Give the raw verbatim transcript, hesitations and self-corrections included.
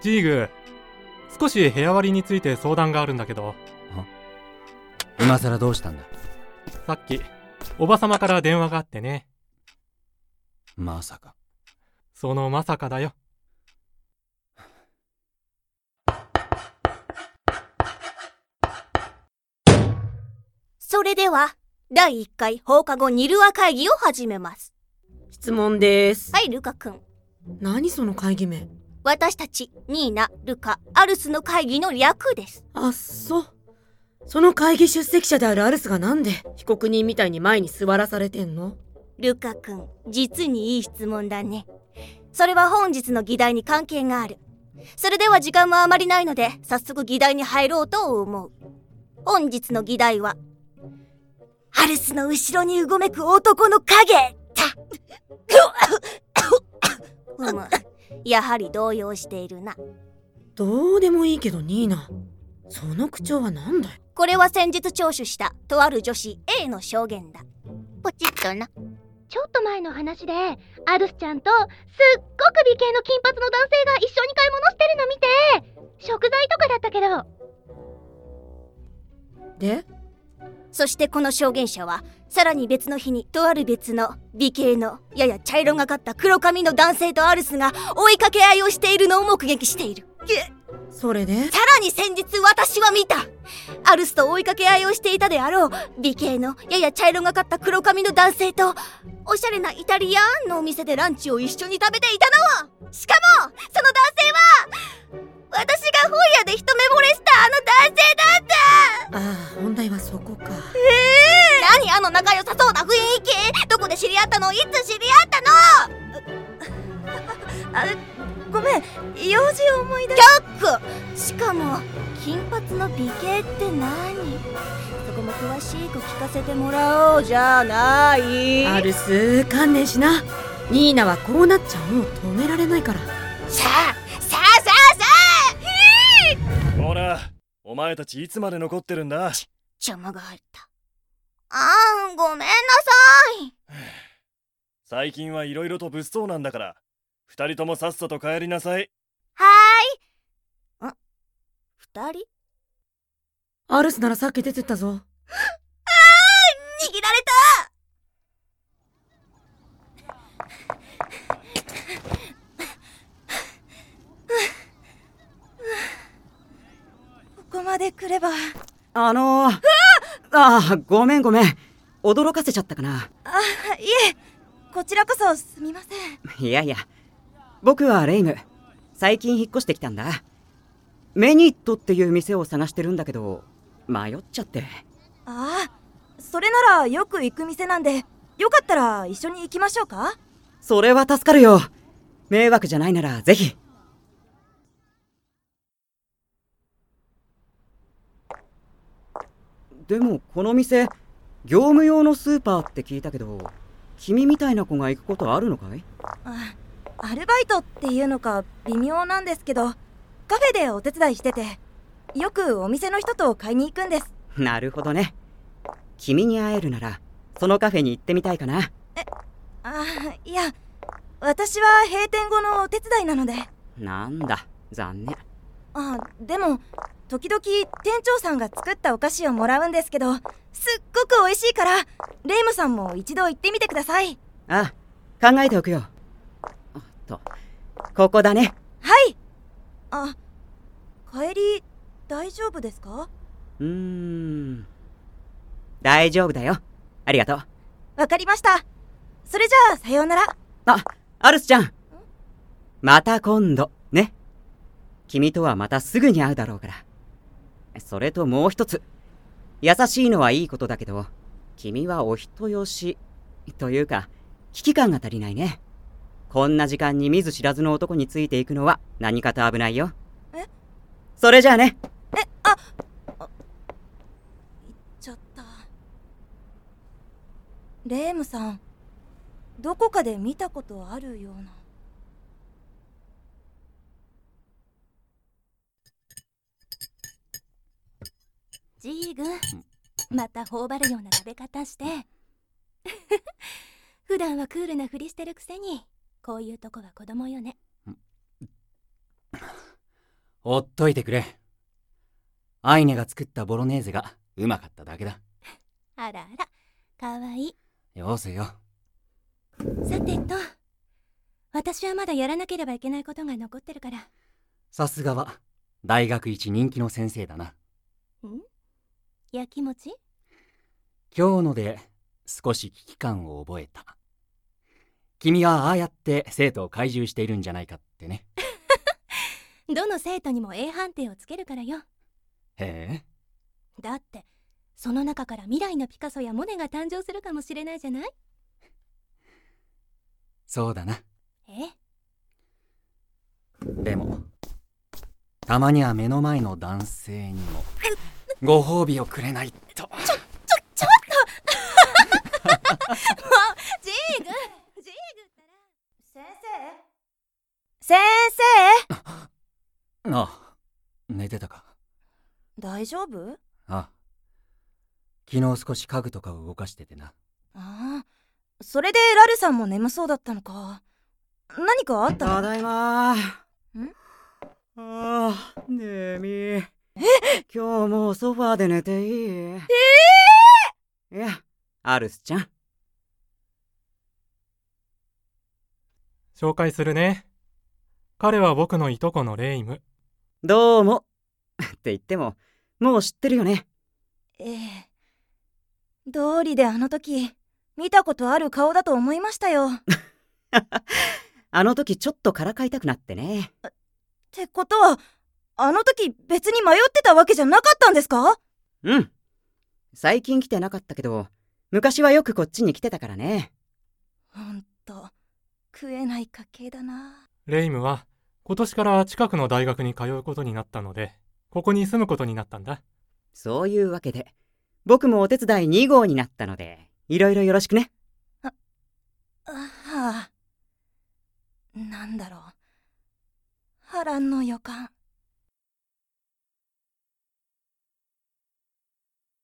ジーグ、少し部屋割りについて相談があるんだけど。 今さらどうしたんだ？ さっきおばさまから電話があってね。 まさか。 そのまさかだよ。 それではだいいっかい放課後ニルア会議を始めます。 質問です。 はい、ルカ君。 何その会議名？ 私たちニーナ、ルカ、アルスの会議の略です。 あっそ。その会議出席者であるアルスがなんで被告人みたいに前に座らされてんの？ ルカ君、実にいい質問だね。それは本日の議題に関係がある。それでは時間もあまりないので早速議題に入ろうと思う。本日の議題はアルスの後ろにうごめく男の影だ。うむ、やはり動揺しているな。 どうでもいいけどニーナ、その口調はなんだよ。 これは先日聴取したとある女子 A の証言だ。ポチッとな。 ちょっと前の話でアルスちゃんとすっごく美形の金髪の男性が一緒に買い物してるの見て、食材とかだったけど。 でそしてこの証言者はさらに別の日にとある別の美形のやや茶色がかった黒髪の男性とアルスが追いかけ合いをしているのを目撃している。 それでさらに先日私は見た。アルスと追いかけ合いをしていたであろう美形のやや茶色がかった黒髪の男性とおしゃれなイタリアンのお店でランチを一緒に食べていたの。しかもその男性は私が本屋で一目惚れしたあの男性だった。 ああ、問題はそこか。 えー、何あの仲良さそうな雰囲気。どこで知り合ったの？いつ知り合ったの？あ、 ごめん、用事を思い出ししかも金髪の美形って何？そこも詳しく聞かせてもらおうじゃない。 アルス、観念しな。ニーナはこうなっちゃもう止められないから。 さあさあさあさあほら、お前たちいつまで残ってるんだ？ 邪魔が入った。あーん、ごめんなさい。 最近はいろいろと物騒なんだから二人ともさっさと帰りなさい。 はーい。ん？二人？ アルスならさっき出てったぞ。 あー、握られた。 ここまで来れば。 あのー、ああ、ごめんごめん。驚かせちゃったかな。 あ、いえ、こちらこそすみません。いやいや、僕はレイム。最近引っ越してきたんだ。メニットっていう店を探してるんだけど迷っちゃって。 ああ、それならよく行く店なんで、よかったら一緒に行きましょうか？ それは助かるよ。迷惑じゃないならぜひ。でもこの店業務用のスーパーって聞いたけど、君みたいな子が行くことあるのかい？ あ、アルバイトっていうのか微妙なんですけど、カフェでお手伝いしてて、よくお店の人と買いに行くんです。 なるほどね。君に会えるならそのカフェに行ってみたいかな。 え、あ、いや、私は閉店後のお手伝いなので。 なんだ、残念。 あ、でも時々店長さんが作ったお菓子をもらうんですけど、すっごく美味しいから、レイムさんも一度行ってみてください。 ああ、考えておくよ。おっと、ここだね。 はい。あ、帰り大丈夫ですか？ うーん、大丈夫だよ。ありがとう。 わかりました。それじゃあさようなら。 あ、アルスちゃん、また今度ね。君とはまたすぐに会うだろうから。それともう一つ、優しいのはいいことだけど、君はお人よしというか危機感が足りないね。こんな時間に見ず知らずの男についていくのは何かと危ないよ。 え？ それじゃあね。 え、あ、あ、行っちゃった。レイムさん、どこかで見たことあるような。 ジーグ、また頬張るような食べ方して。普段はクールなふりしてるくせに、こういうとこは子供よね。 ほっといてくれ。アイネが作ったボロネーゼがうまかっただけだ。 あらあら、かわいい。 よせよ。 さてと、私はまだやらなければいけないことが残ってるから。 さすがは大学一人気の先生だな。 ん？やきもち？ 今日ので少し危機感を覚えた。君はああやって生徒を懐柔しているんじゃないかってね。 どの生徒にも A 判定をつけるからよ。 へえ。 だってその中から未来のピカソやモネが誕生するかもしれないじゃない？ そうだな。 え？ でもたまには目の前の男性にもご褒美をくれないと。ちょ、ちょ、 ちょっともう、ジーグジーグったら。 先生先生ああ、寝てたか。 大丈夫？ ああ、昨日少し家具とかを動かしててな。 ああ、それでラルさんも眠そうだったのか。何かあったの？ ただいまー。 ん？ ああ、ねみ。え？今日もうソファーで寝ていい？ええー！いや、アルスちゃん。 紹介するね。彼は僕のいとこのレイム。 どうも。って言っても、もう知ってるよね。 ええ。道理であの時、見たことある顔だと思いましたよ。 あの時ちょっとからかいたくなってね。 ってことは、あの時別に迷ってたわけじゃなかったんですか？ うん。最近来てなかったけど、昔はよくこっちに来てたからね。 ほんと、食えない家系だな。 レイムは今年から近くの大学に通うことになったので、ここに住むことになったんだ。 そういうわけで、僕もお手伝いに号になったので、いろいろよろしくね。 あ、あはあ。なんだろう。波乱の予感。